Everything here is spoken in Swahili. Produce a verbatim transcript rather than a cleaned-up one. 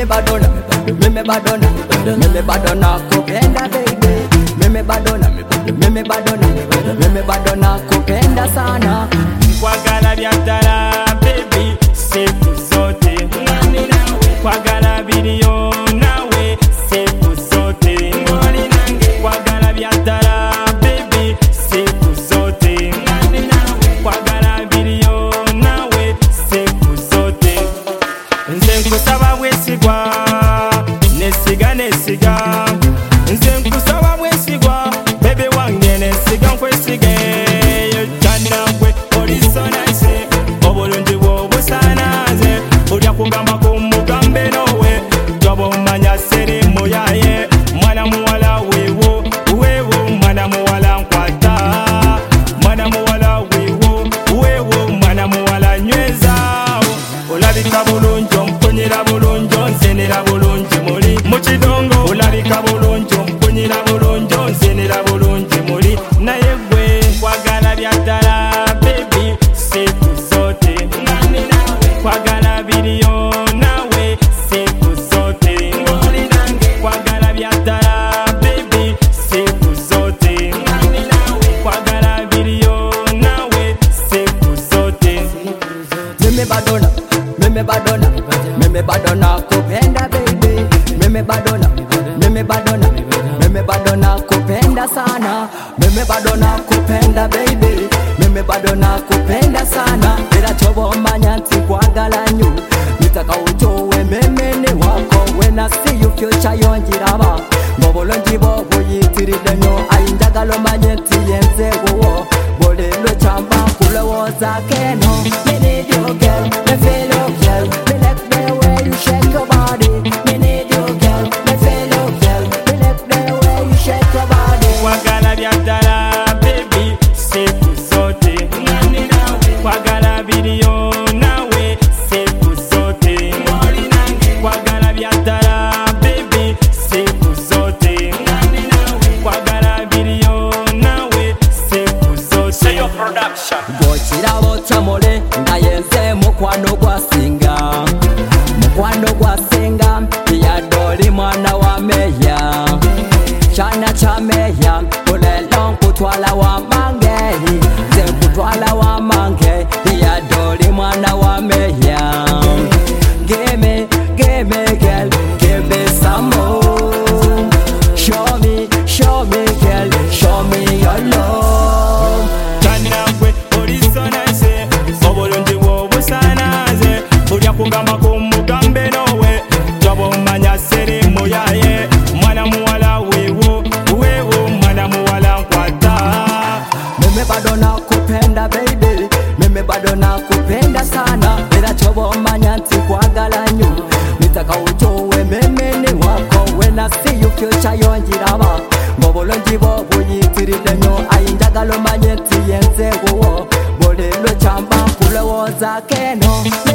badona, mimi badona, mimi badona kupenda baby. Mimi badona, mimi badona, mimi badona kupenda sana. Kwagala byatala baby, siku zote ngani nawe. Kwagala biliyo nawe, siku zote ngani nange. Kwagala byatala baby, siku zote ngani nawe. Kwagala biliyo nawe, siku zote. Nze nkusaba bwesigwa, nesiga nesiga. Nze nkusaba bwesigwa, baby wange nesiga nkwesige. Yojjanakwe oliso nice, obulungi bwo busanaze. Olya kugamba kumugambe nowe, joba omanya seri muyaye. Mwana muwala weewo, weewo mwana muwala nkwata. Mwana muwala weewo, weewo mwana muwala nywezaawo. Olabika bulungi ompunyira bulungi onsenera bulungi muli mukidongo. Olabika bulungi ompunyira bulungi onsenera bulungi muli. Naye gwe kwagala byatala baby, siku zote ngani nawe. Kwagala biliyo nawe, siku zote ngoli nange. Kwagala byatala baby, siku zote ngani nawe. Kwagala biliyo nawe, siku zote. Mimi badona, mimi badona, mimi badona kupenda baby. Mimi badona, mimi badona, mimi badona kupenda sana. Mimi badona kupenda baby. Mimi badona kupenda sana. Era chobo manya nti kwagala nyo. Nitaka ujowe meme ni wako. When I see you future yonjiraba. Ngobulungi bwo buyitiride nyo. Ayinjagalo manye nti yenze guwo. Bolelo chamba kulowoza keno. Me need you girl, me feel you girl. Me like the way you shake your body. Me need you girl, me feel you girl. Me like the way you shake your body. Kwagala byatala baby, siku zote ngani nawe. Kwagala biliyo nawe, siku zote ngoli nange. Kwagala byatala baby, siku zote ngani nawe. Kwagala biliyo nawe, siku zote. Seyo production. Bwokirabo tamole nga yenze mukwano gwasinga. Mukwano gwasinga yadoli mwana wa meya. Chana cha meya olelo nkutwala wa mange. Nze nkutwala wa mange yadoli mwana wa meya. Give me, give me girl, give me some more. Show me, show me girl, show me your love. Kanakwe oliso nice, obulungi bwo busanaze. Olya kugamba kumugambe nowe, joba omanya seri muyaye. Mwana muwala weewo, weewo mwana muwala nkwata. Mimi badona kupenda baby. Mimi badona kupenda sana. Era chobo manya nti kwagala nyo. Nitaka ujowe meme ni wako. When I see you future yonjiraba. Ngobulungi bwo buyitiride nyo. Ayinjagalo manye nti yenze guwo. Bolelo chamba kulowoza keno.